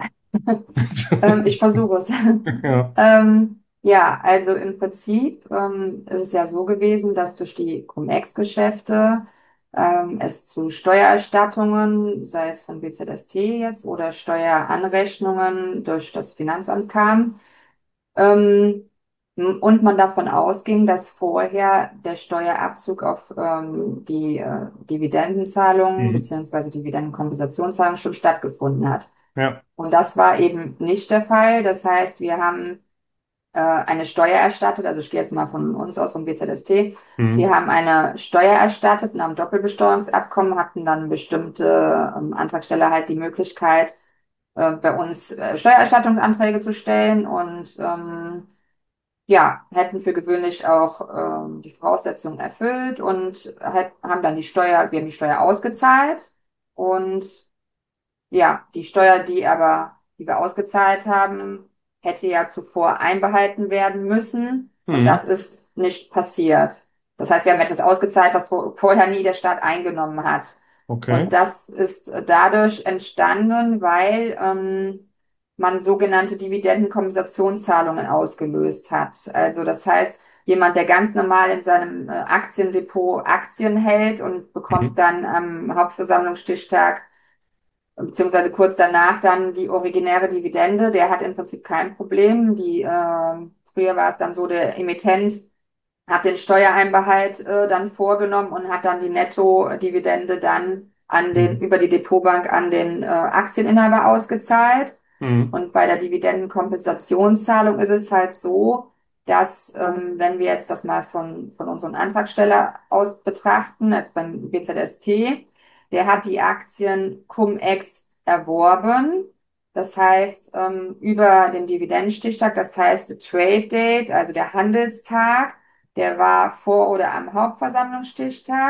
ähm, ich versuche es.
Ja.
Ähm, ja, also im Prinzip ähm, ist es ja so gewesen, dass durch die Cum-Ex-Geschäfte ähm, es zu Steuererstattungen, sei es von B Z S T jetzt oder Steueranrechnungen durch das Finanzamt kam. Ähm, und man davon ausging, dass vorher der Steuerabzug auf ähm, die äh, Dividendenzahlungen
Mhm.
beziehungsweise Dividendenkompensationszahlungen schon stattgefunden hat.
Ja.
Und das war eben nicht der Fall. Das heißt, wir haben äh, eine Steuer erstattet, also ich gehe jetzt mal von uns aus, vom B Z S T.
Mhm.
Wir haben eine Steuer erstattet nach dem Doppelbesteuerungsabkommen, hatten dann bestimmte ähm, Antragsteller halt die Möglichkeit, äh, bei uns äh, Steuererstattungsanträge zu stellen und ähm, ja, hätten für gewöhnlich auch ähm, die Voraussetzungen erfüllt und halt, haben dann die Steuer, wir haben die Steuer ausgezahlt und ja, die Steuer, die aber, die wir ausgezahlt haben, hätte ja zuvor einbehalten werden müssen und das
Mhm.
ist nicht passiert. Das heißt, wir haben etwas ausgezahlt, was vor, vorher nie der Staat eingenommen hat.
Okay.
Und das ist dadurch entstanden, weil ähm, man sogenannte Dividendenkompensationszahlungen ausgelöst hat. Also das heißt, jemand, der ganz normal in seinem äh, Aktiendepot Aktien hält und bekommt
Mhm.
dann am Hauptversammlungstichtag beziehungsweise kurz danach dann die originäre Dividende, der hat im Prinzip kein Problem. Die, äh, früher war es dann so, der Emittent hat den Steuereinbehalt äh, dann vorgenommen und hat dann die Netto-Dividende dann an den,
Mhm.
über die Depotbank an den äh, Aktieninhaber ausgezahlt.
Mhm.
Und bei der Dividendenkompensationszahlung ist es halt so, dass, ähm, wenn wir jetzt das mal von, von unserem Antragsteller aus betrachten, als beim B Z S T, der hat die Aktien Cum-Ex erworben. Das heißt, ähm, über den Dividendenstichtag, das heißt Trade Date, also der Handelstag, der war vor oder am Hauptversammlungsstichtag.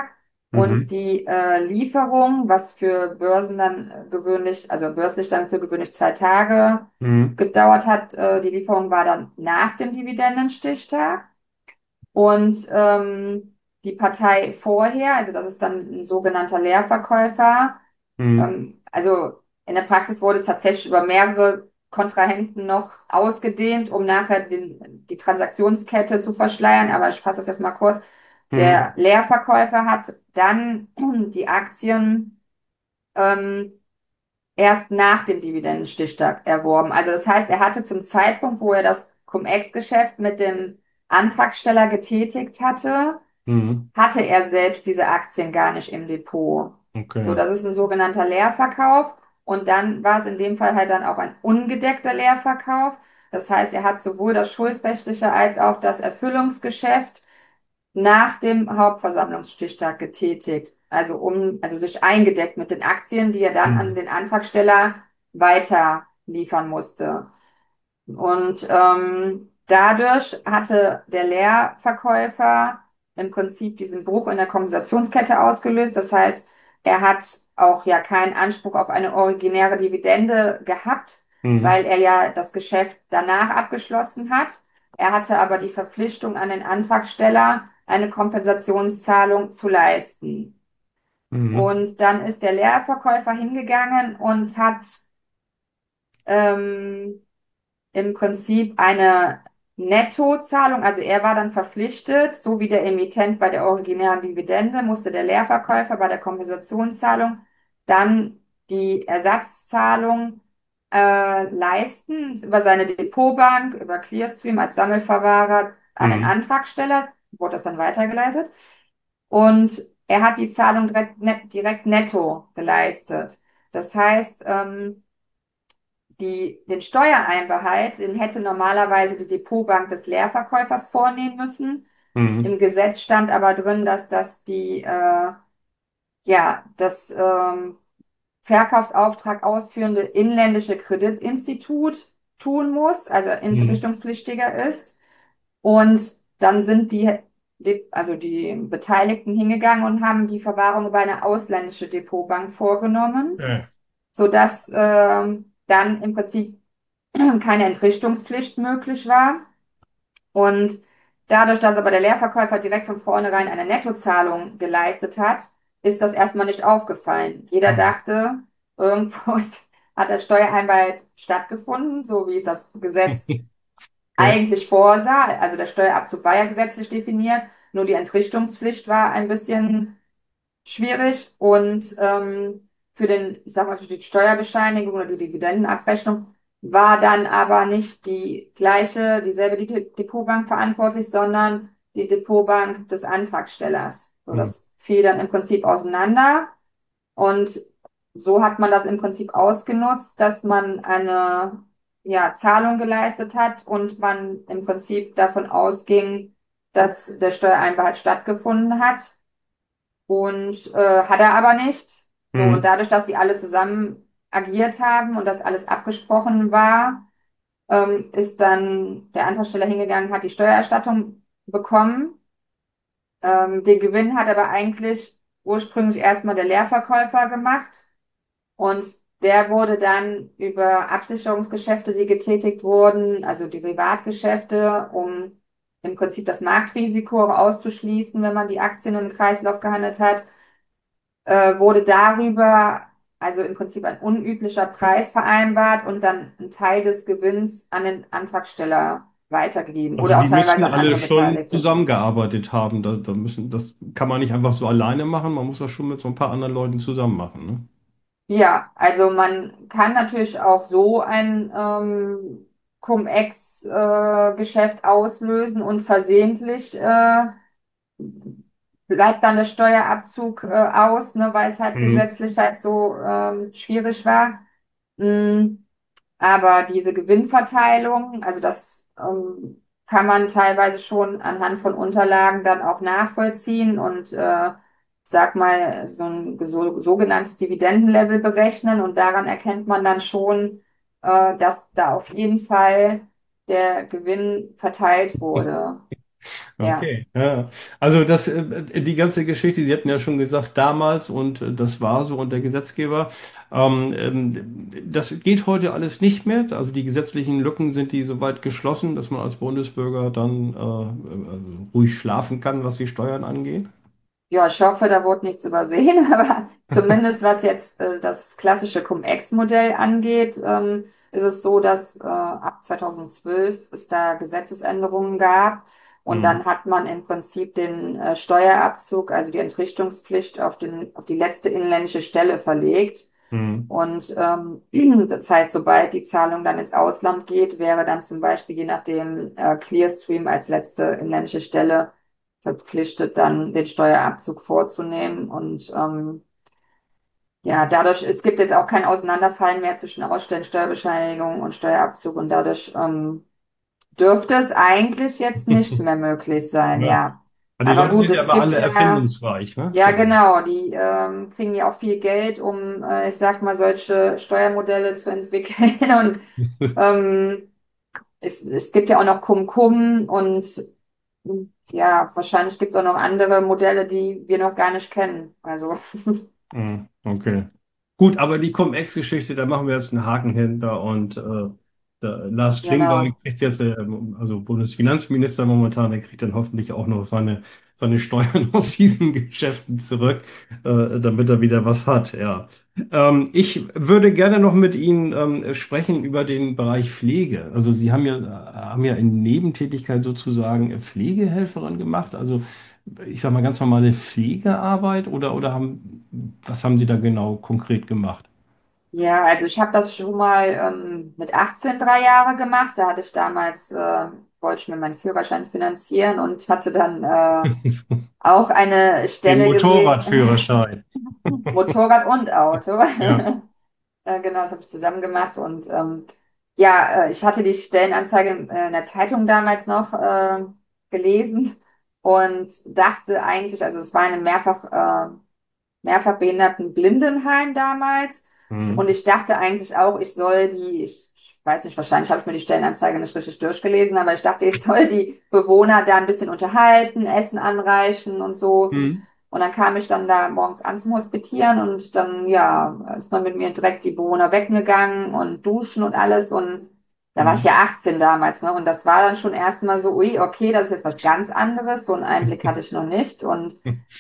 Und
Mhm.
die äh, Lieferung, was für Börsen dann äh, gewöhnlich, also börslich dann für gewöhnlich zwei Tage
Mhm.
gedauert hat, äh, die Lieferung war dann nach dem Dividendenstichtag. Und ähm, die Partei vorher, also das ist dann ein sogenannter Leerverkäufer,
Mhm.
ähm, also in der Praxis wurde es tatsächlich über mehrere Kontrahenten noch ausgedehnt, um nachher den, die Transaktionskette zu verschleiern. Aber ich fasse das jetzt mal kurz.
Mhm.
Der Leerverkäufer hat dann die Aktien ähm, erst nach dem Dividendenstichtag erworben. Also das heißt, er hatte zum Zeitpunkt, wo er das Cum-Ex-Geschäft mit dem Antragsteller getätigt hatte,
Mhm.
hatte er selbst diese Aktien gar nicht im Depot. So,
Okay.
das ist ein sogenannter Leerverkauf. Und dann war es in dem Fall halt dann auch ein ungedeckter Leerverkauf. Das heißt, er hat sowohl das schuldrechtliche als auch das Erfüllungsgeschäft nach dem Hauptversammlungsstichtag getätigt. Also um, also sich eingedeckt mit den Aktien, die er dann an
Mhm.
den Antragsteller weiter liefern musste. Und ähm, dadurch hatte der Leerverkäufer im Prinzip diesen Bruch in der Kompensationskette ausgelöst. Das heißt, er hat auch ja keinen Anspruch auf eine originäre Dividende gehabt,
Mhm.
weil er ja das Geschäft danach abgeschlossen hat. Er hatte aber die Verpflichtung an den Antragsteller, eine Kompensationszahlung zu leisten.
Mhm.
Und dann ist der Leerverkäufer hingegangen und hat ähm, im Prinzip eine Nettozahlung, also er war dann verpflichtet, so wie der Emittent bei der originären Dividende, musste der Leerverkäufer bei der Kompensationszahlung dann die Ersatzzahlung äh, leisten über seine Depotbank, über Clearstream als Sammelverwahrer an den
Mhm.
Antragsteller, wurde das dann weitergeleitet und er hat die Zahlung direkt, net, direkt netto geleistet. Das heißt, ähm, die, den Steuereinbehalt, den hätte normalerweise die Depotbank des Leerverkäufers vornehmen müssen. Im
Mhm.
Gesetz stand aber drin, dass das die, äh, ja, das ähm, Verkaufsauftrag ausführende inländische Kreditinstitut tun muss, also
Mhm.
entrichtungspflichtiger ist. Und dann sind die, die, also die Beteiligten hingegangen und haben die Verwahrung über eine ausländische Depotbank vorgenommen,
Ja.
sodass ähm, dann im Prinzip keine Entrichtungspflicht möglich war. Und dadurch, dass aber der Leerverkäufer direkt von vornherein eine Nettozahlung geleistet hat, ist das erstmal nicht aufgefallen. Jeder
Mhm.
dachte, irgendwo ist, hat der Steuereinwalt stattgefunden, so wie es das Gesetz
Ja.
eigentlich vorsah. Also der Steuerabzug war ja gesetzlich definiert, nur die Entrichtungspflicht war ein bisschen schwierig und ähm, für den, ich sag mal, für die Steuerbescheinigung oder die Dividendenabrechnung war dann aber nicht die gleiche, dieselbe die De- Depotbank verantwortlich, sondern die Depotbank des Antragstellers. So,
Mhm.
das fiel dann im Prinzip auseinander und so hat man das im Prinzip ausgenutzt, dass man eine ja, Zahlung geleistet hat und man im Prinzip davon ausging, dass der Steuereinbehalt stattgefunden hat. Und äh, hat er aber nicht. So, und
Mhm.
dadurch, dass die alle zusammen agiert haben und das alles abgesprochen war, ähm, ist dann der Antragsteller hingegangen, hat die Steuererstattung bekommen. Ähm, den Gewinn hat aber eigentlich ursprünglich erstmal der Leerverkäufer gemacht. Und der wurde dann über Absicherungsgeschäfte, die getätigt wurden, also Derivatgeschäfte, um im Prinzip das Marktrisiko auszuschließen, wenn man die Aktien im Kreislauf gehandelt hat, äh, wurde darüber, also im Prinzip ein unüblicher Preis vereinbart und dann ein Teil des Gewinns an den Antragsteller weitergegeben
Also
oder auch
die müssen
teilweise an
alle
andere
schon
Beteiligte.
zusammengearbeitet haben. Da, da müssen, das kann man nicht einfach so alleine machen. Man muss das schon mit so ein paar anderen Leuten zusammen machen, ne?
Ja, also man kann natürlich auch so ein ähm, Cum-Ex-Geschäft auslösen und versehentlich äh, bleibt dann der Steuerabzug äh, aus, ne, weil es halt
Mhm.
gesetzlich halt so ähm, schwierig war. Mm. Aber diese Gewinnverteilung, also das ähm, kann man teilweise schon anhand von Unterlagen dann auch nachvollziehen und äh, sag mal so ein so, sogenanntes Dividendenlevel berechnen und daran erkennt man dann schon, äh, dass da auf jeden Fall der Gewinn verteilt wurde. Ja.
Okay, ja. Also das, äh, die ganze Geschichte, Sie hatten ja schon gesagt, damals und äh, das war so und der Gesetzgeber, ähm, ähm, das geht heute alles nicht mehr. Also die gesetzlichen Lücken sind die soweit geschlossen, dass man als Bundesbürger dann äh, also ruhig schlafen kann, was die Steuern angeht.
Ja, ich hoffe, da wurde nichts übersehen, aber zumindest was jetzt äh, das klassische Cum-Ex-Modell angeht, ähm, ist es so, dass äh, ab zweitausendzwölf es da Gesetzesänderungen gab und
Mhm.
dann hat man im Prinzip den äh, Steuerabzug, also die Entrichtungspflicht auf den, auf die letzte inländische Stelle verlegt.
Mhm.
Und ähm, das heißt, sobald die Zahlung dann ins Ausland geht, wäre dann zum Beispiel je nachdem äh, Clearstream als letzte inländische Stelle verpflichtet, dann den Steuerabzug vorzunehmen. Und ähm, ja, dadurch, es gibt jetzt auch kein Auseinanderfallen mehr zwischen Ausstellen, Steuerbescheinigung und Steuerabzug und dadurch ähm, dürfte es eigentlich jetzt nicht mehr möglich sein,
Ja.
ja.
Aber die
Aber
Leute
gut,
sind ja
es
immer
gibt
alle
ja,
erfindungsreich, ne?
ja
Das,
genau, die ähm, kriegen ja auch viel Geld, um, äh, ich sag mal, solche Steuermodelle zu entwickeln. Und ähm, es, es gibt ja auch noch Cum-Cum und ja, wahrscheinlich gibt es auch noch andere Modelle, die wir noch gar nicht kennen. Also,
Mhm. Okay. Gut, aber die Cum-Ex-Geschichte, da machen wir jetzt einen Haken hinter und äh, der Lars Klingbeil
genau.
kriegt jetzt, äh, also Bundesfinanzminister momentan, der kriegt dann hoffentlich auch noch seine, seine Steuern aus diesen Geschäften zurück, äh, damit er wieder was hat, ja. Ähm, ich würde gerne noch mit Ihnen ähm, sprechen über den Bereich Pflege. Also Sie haben ja, haben ja in Nebentätigkeit sozusagen Pflegehelferin gemacht, also ich sag mal ganz normale Pflegearbeit oder, oder haben was haben Sie da genau konkret gemacht?
Ja, also ich habe das schon mal ähm, mit achtzehn drei Jahre gemacht. Da hatte ich damals, äh, wollte ich mir meinen Führerschein finanzieren und hatte dann äh, auch eine
Den
Stelle gesehen,
Motorradführerschein.
Motorrad und Auto.
Ja.
Äh, genau, das habe ich zusammen gemacht. Und ähm, ja, äh, ich hatte die Stellenanzeige in, äh, in der Zeitung damals noch äh, gelesen und dachte eigentlich, also es war eine mehrfach, äh, mehrfach behinderten Blindenheim damals. Und
Mhm.
ich dachte eigentlich auch, ich soll die, ich, ich weiß nicht, wahrscheinlich habe ich mir die Stellenanzeige nicht richtig durchgelesen, aber ich dachte, ich soll die Bewohner da ein bisschen unterhalten, Essen anreichen und so.
Mhm.
Und dann kam ich dann da morgens an zum Hospitieren und dann, ja, ist man mit mir direkt die Bewohner weggegangen und duschen und alles. Und da war ich
Mhm.
ja achtzehn damals, ne? Und das war dann schon erstmal so, ui, okay, das ist jetzt was ganz anderes. So einen Einblick hatte ich noch nicht. Und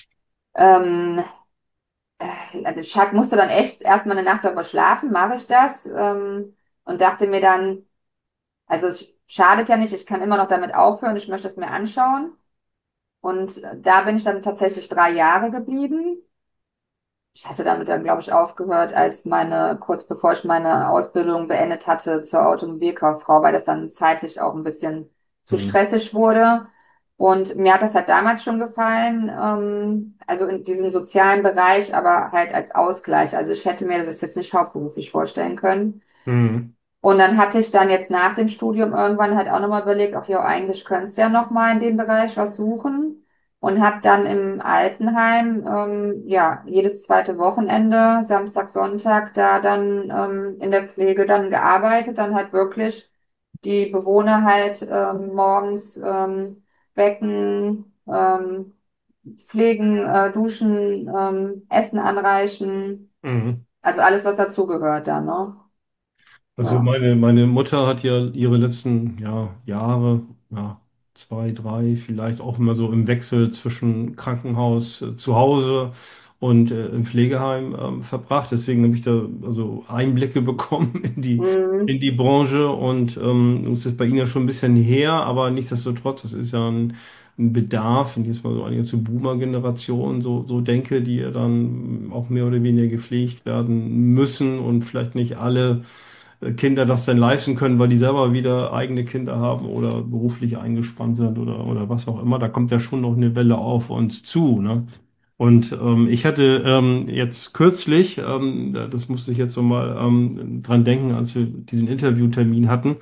ähm, also ich hab- musste dann echt erstmal eine Nacht darüber schlafen, mache ich das? Ähm, und dachte mir dann, also es schadet ja nicht, ich kann immer noch damit aufhören, ich möchte es mir anschauen. Und äh, da bin ich dann tatsächlich drei Jahre geblieben. Ich hatte damit dann, glaube ich, aufgehört, als meine, kurz bevor ich meine Ausbildung beendet hatte zur Automobilkauffrau, weil das dann zeitlich auch ein bisschen zu
Mhm.
stressig wurde. Und mir hat das halt damals schon gefallen, ähm, also in diesem sozialen Bereich, aber halt als Ausgleich. Also ich hätte mir das jetzt nicht hauptberuflich vorstellen können.
Mhm.
Und dann hatte ich dann jetzt nach dem Studium irgendwann halt auch nochmal überlegt, ach ja, eigentlich könntest du ja nochmal in dem Bereich was suchen. Und habe dann im Altenheim, ähm, ja, jedes zweite Wochenende, Samstag, Sonntag, da dann ähm, in der Pflege dann gearbeitet, dann halt wirklich die Bewohner halt ähm, morgens ähm, wecken, ähm, pflegen, äh, duschen, ähm, Essen anreichen,
Mhm.
also alles, was dazugehört dann, ne?
Also
Ja.
meine, meine Mutter hat ja ihre letzten ja, Jahre, ja, zwei, drei, vielleicht auch immer so im Wechsel zwischen Krankenhaus, äh, zu Hause und äh, im Pflegeheim ähm, verbracht. Deswegen habe ich da also Einblicke bekommen in die, in
Mhm.
die Branche und ähm, das ist bei Ihnen ja schon ein bisschen her, aber nichtsdestotrotz, das ist ja ein, ein Bedarf, und jetzt mal so eine zur Boomer-Generation so, so denke, die ja dann auch mehr oder weniger gepflegt werden müssen und vielleicht nicht alle Kinder das denn leisten können, weil die selber wieder eigene Kinder haben oder beruflich eingespannt sind oder, oder was auch immer. Da kommt ja schon noch eine Welle auf uns zu, ne? Und ähm, ich hatte ähm, jetzt kürzlich, ähm, da- das musste ich jetzt so mal ähm, dran denken, als wir diesen Interviewtermin hatten,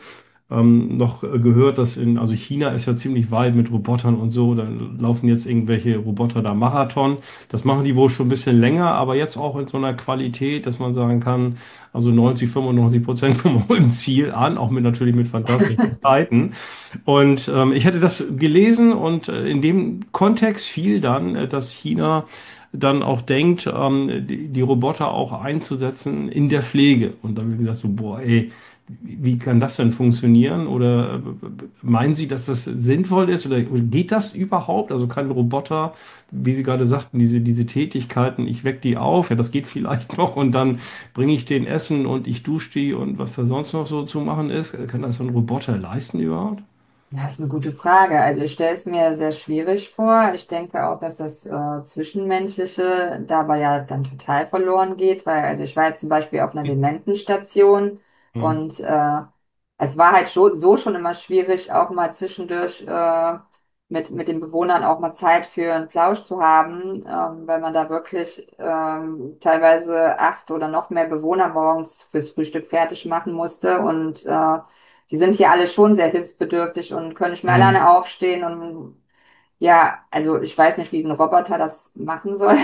ähm, noch äh, gehört, dass in, also China ist ja ziemlich weit mit Robotern und so, dann laufen jetzt irgendwelche Roboter da Marathon. Das machen die wohl schon ein bisschen länger, aber jetzt auch in so einer Qualität, dass man sagen kann, also neunzig, fünfundneunzig Prozent vom hohen Ziel an, auch mit natürlich mit fantastischen Zeiten. Und ähm, ich hatte das gelesen und äh, in dem Kontext fiel dann, äh, dass China dann auch denkt, ähm, die, die Roboter auch einzusetzen in der Pflege. Und dann habe ich gedacht, so, boah, ey, wie kann das denn funktionieren? Oder äh, meinen Sie, dass das sinnvoll ist? Oder geht das überhaupt? Also kann ein Roboter, wie Sie gerade sagten, diese, diese Tätigkeiten, ich weck die auf, ja, das geht vielleicht noch und dann bringe ich den Essen und ich dusche die und was da sonst noch so zu machen ist. Kann das so ein Roboter leisten überhaupt?
Das ist eine gute Frage. Also ich stelle es mir sehr schwierig vor. Ich denke auch, dass das äh, Zwischenmenschliche dabei ja dann total verloren geht, weil also ich war jetzt zum Beispiel auf einer Dementenstation
Hm.
und äh, es war halt schon, so schon immer schwierig, auch mal zwischendurch äh, mit, mit den Bewohnern auch mal Zeit für einen Plausch zu haben, ähm, weil man da wirklich ähm, teilweise acht oder noch mehr Bewohner morgens fürs Frühstück fertig machen musste und äh, die sind hier alle schon sehr hilfsbedürftig und können nicht mehr
Hm.
alleine aufstehen. Und ja, also ich weiß nicht, wie ein Roboter das machen soll.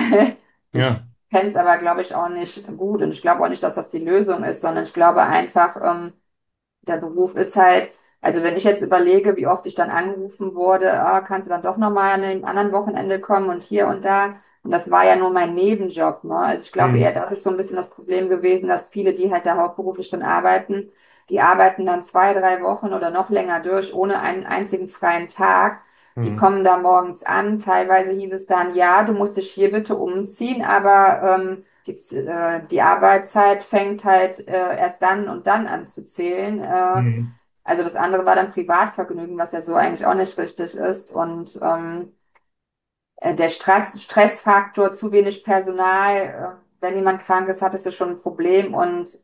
Ich
Ja.
kenne es aber, glaube ich, auch nicht gut. Und ich glaube auch nicht, dass das die Lösung ist, sondern ich glaube einfach, ähm, der Beruf ist halt, also wenn ich jetzt überlege, wie oft ich dann angerufen wurde, ah, kannst du dann doch nochmal an einem anderen Wochenende kommen und hier und da. Und das war ja nur mein Nebenjob, ne? Also ich glaube eher,
Hm.
das ist so ein bisschen das Problem gewesen, dass viele, die halt da hauptberuflich dann arbeiten, die arbeiten dann zwei, drei Wochen oder noch länger durch, ohne einen einzigen freien Tag. Die
Hm.
kommen da morgens an. Teilweise hieß es dann, ja, du musst dich hier bitte umziehen, aber ähm, die, äh, die Arbeitszeit fängt halt äh, erst dann und dann an zu zählen. Äh,
Hm.
also das andere war dann Privatvergnügen, was ja so eigentlich auch nicht richtig ist. Und ähm, äh, der Stress, Stressfaktor, zu wenig Personal, äh, wenn jemand krank ist, hat es ja schon ein Problem. Und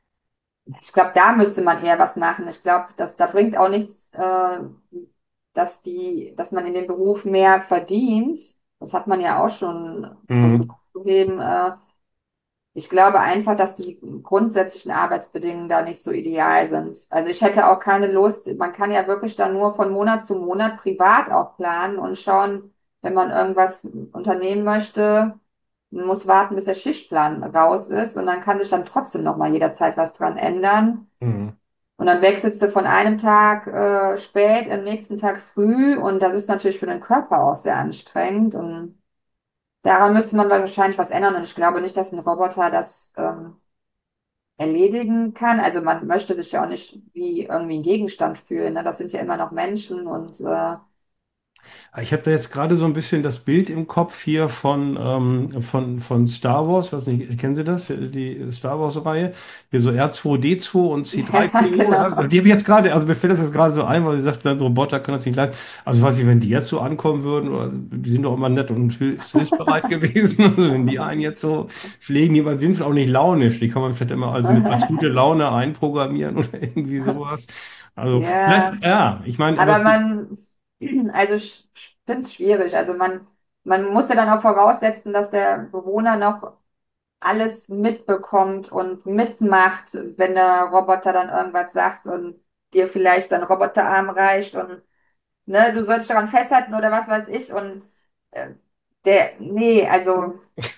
ich glaube, da müsste man eher was machen. Ich glaube, dass da bringt auch nichts, äh, dass die, dass man in dem Beruf mehr verdient. Das hat man ja auch schon versucht
Hm.
zu heben. Äh, ich glaube einfach, dass die grundsätzlichen Arbeitsbedingungen da nicht so ideal sind. Also ich hätte auch keine Lust, man kann ja wirklich dann nur von Monat zu Monat privat auch planen und schauen, wenn man irgendwas unternehmen möchte, man muss warten, bis der Schichtplan raus ist und dann kann sich dann trotzdem noch mal jederzeit was dran ändern.
Hm.
Und dann wechselst du von einem Tag äh, spät, am nächsten Tag früh und das ist natürlich für den Körper auch sehr anstrengend und daran müsste man wahrscheinlich was ändern und ich glaube nicht, dass ein Roboter das ähm, erledigen kann. Also man möchte sich ja auch nicht wie irgendwie ein Gegenstand fühlen, ne? Das sind ja immer noch Menschen und äh,
Ich habe da jetzt gerade so ein bisschen das Bild im Kopf hier von, ähm, von, von Star Wars. Was nicht, kennen Sie das? Die Star Wars-Reihe. Hier so R zwei D zwei und
ja,
C drei P O. Ja?
genau.
Die habe ich jetzt gerade, also mir fällt das jetzt gerade so ein, weil Sie sagten, Roboter können das nicht leisten. Also weiß ich, wenn die jetzt so ankommen würden, oder, die sind doch immer nett und hilfs- hilfsbereit gewesen. Also wenn die einen jetzt so pflegen, die sind auch nicht launisch. Die kann man vielleicht immer also mit als gute Laune einprogrammieren oder irgendwie sowas. Also vielleicht,
Ja,
ja, ich meine, aber
aber man, also ich finde es schwierig. Also man, man muss ja dann auch voraussetzen, dass der Bewohner noch alles mitbekommt und mitmacht, wenn der Roboter dann irgendwas sagt und dir vielleicht sein Roboterarm reicht und ne, du sollst daran festhalten oder was weiß ich und äh, der, nee, also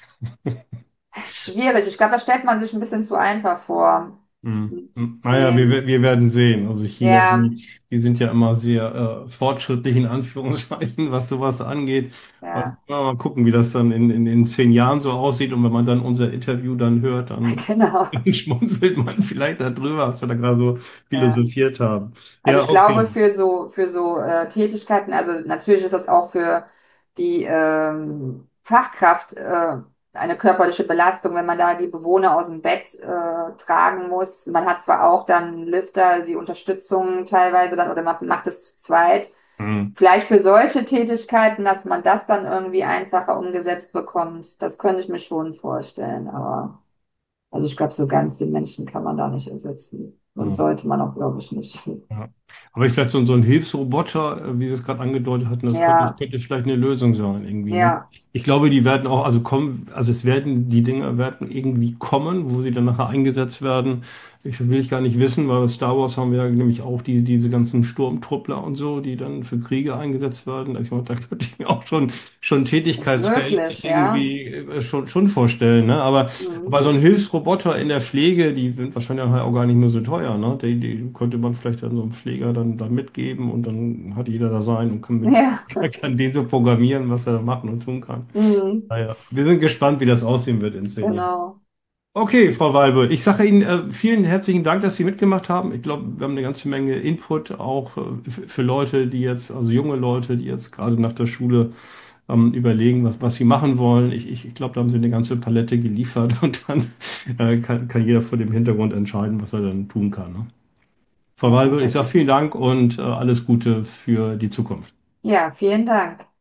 schwierig. Ich glaube, das stellt man sich ein bisschen zu einfach vor.
Hm.
Und,
Hm. Naja,
nee,
wir, wir werden sehen. Also China,
ja,
die, die sind ja immer sehr äh, fortschrittlich in Anführungszeichen, was sowas angeht. Und
ja,
ja, mal gucken, wie das dann in, in, in zehn Jahren so aussieht. Und wenn man dann unser Interview dann hört, dann,
genau.
dann schmunzelt man vielleicht darüber, was wir da gerade so
Ja.
philosophiert haben.
Also
Ja,
ich glaube,
okay.
für so, für so äh, Tätigkeiten, also natürlich ist das auch für die ähm, Fachkraft äh, eine körperliche Belastung, wenn man da die Bewohner aus dem Bett äh, tragen muss. Man hat zwar auch dann Lifter, die Unterstützung teilweise dann, oder man macht es zu zweit.
Hm.
Vielleicht für solche Tätigkeiten, dass man das dann irgendwie einfacher umgesetzt bekommt, das könnte ich mir schon vorstellen. Aber also ich glaube, so ganz den Menschen kann man da nicht ersetzen. Und
Ja.
sollte man auch, glaube ich, nicht.
Ja. Aber ich vielleicht so, so ein Hilfsroboter, äh, wie Sie es gerade angedeutet hatten, das könnte,
Ja,
könnte vielleicht eine Lösung sein, irgendwie, ne?
ja,
Ich glaube, die werden auch, also kommen, also es werden, die Dinger werden irgendwie kommen, wo sie dann nachher eingesetzt werden. Ich will ich gar nicht wissen, weil bei Star Wars haben wir ja nämlich auch die, diese ganzen Sturmtruppler und so, die dann für Kriege eingesetzt werden. Also ich meine, da könnte ich mir auch schon, schon
ist
Tätigkeitsfeld
möglich, ja.
irgendwie äh, schon, schon vorstellen, ne? Aber
Mhm.
aber so ein Hilfsroboter in der Pflege, die sind wahrscheinlich auch gar nicht mehr so teuer, ne? Die, die könnte man vielleicht dann so einem Pfleger dann, dann mitgeben und dann hat jeder da sein und kann, mit,
Ja.
kann den so programmieren, was er da machen und tun kann.
Mhm.
Naja, wir sind gespannt, wie das aussehen wird in zehn Jahren.
Genau.
Okay, Frau Walbert, ich sage Ihnen äh, vielen herzlichen Dank, dass Sie mitgemacht haben. Ich glaube, wir haben eine ganze Menge Input auch äh, f- für Leute, die jetzt, also junge Leute, die jetzt gerade nach der Schule ähm, überlegen, was, was sie machen wollen. Ich, ich, ich glaube, da haben Sie eine ganze Palette geliefert und dann äh, kann, kann jeder vor dem Hintergrund entscheiden, was er dann tun kann. Ne? Frau
Ja,
Walbert, ich
perfekt.
sage vielen Dank und äh, alles Gute für die Zukunft.
Ja, vielen Dank.